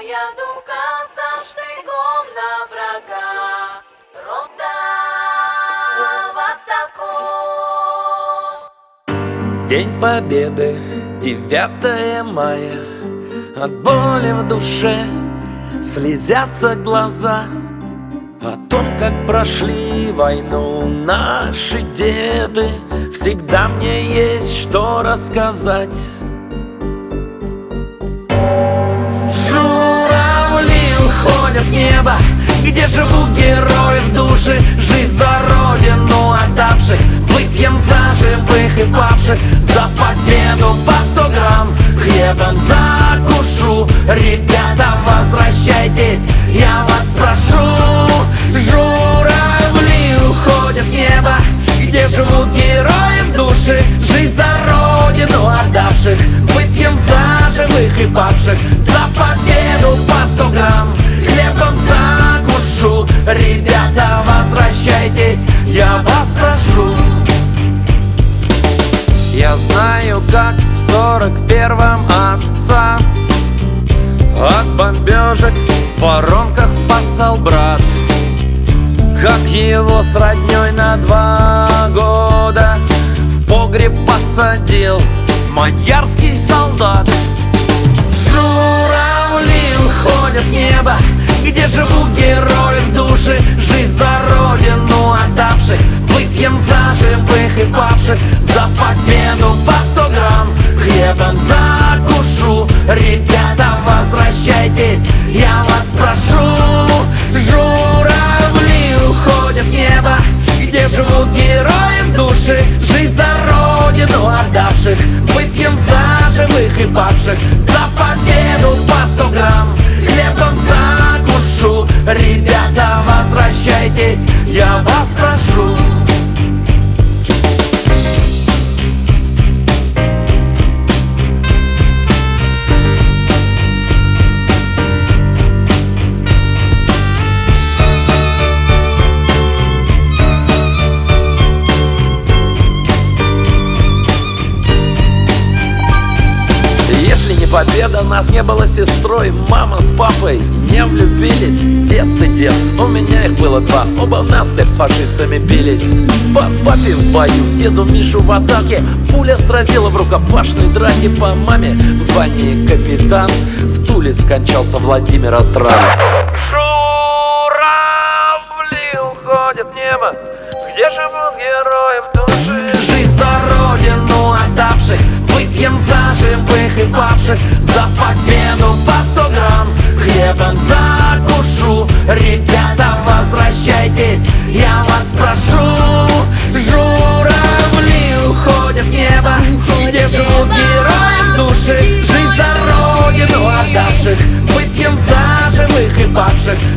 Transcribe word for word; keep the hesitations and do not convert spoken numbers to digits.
Моя дуга за штыком на врага, рота в атаку. День Победы, девятое мая. От боли в душе слезятся глаза. О том, как прошли войну наши деды, всегда мне есть что рассказать. Журавли уходят в небо, где живут герои в душе. Жизнь за родину отдавших, выпьем за живых и павших. За победу по сто грамм хлебом закушу. Ребята, возвращайтесь, я вас прошу. Журавли уходят в небо, где живут герои в душе. Жизнь за родину отдавших, выпьем за живых и павших. За победу по сто грамм хлебом закушу. Ребята, возвращайтесь, я вас прошу. Я знаю, как в сорок первом отца от бомбежек в воронках спасал брат, как его с роднёй на два года в погреб посадил мадьярский солдат. Журавли уходят в небо, где живут герои в душе. Жизнь за родину отдавших, выпьем за живых и павших. За победу по сто грамм хлебом закушу. Ребята, возвращайтесь, я вас прошу. Журавли уходят в небо, где живут герои в душе. Жизнь за родину отдавших, выпьем за живых и павших. За победу по сто грамм хлебом закушу. Ребята, возвращайтесь, я вас прошу. Победа, нас не было сестрой, мама с папой не влюбились. Дед ты дед, у меня их было два, оба насмерть с фашистами бились. По папе в бою, деду Мишу в атаке пуля сразила в рукопашной драке. По маме в звании капитан в Туле скончался Владимир от ран. Журавли уходят в небо, где живут герои в душе. Жизнь за родину отдавших, выпьем за живых и павших. За победу по сто грамм хлебом закушу. Ребята, возвращайтесь, я вас прошу. Журавли уходят в небо, где живут герои в душе. Жизнь за родину отдавших, выпьем за живых и павших.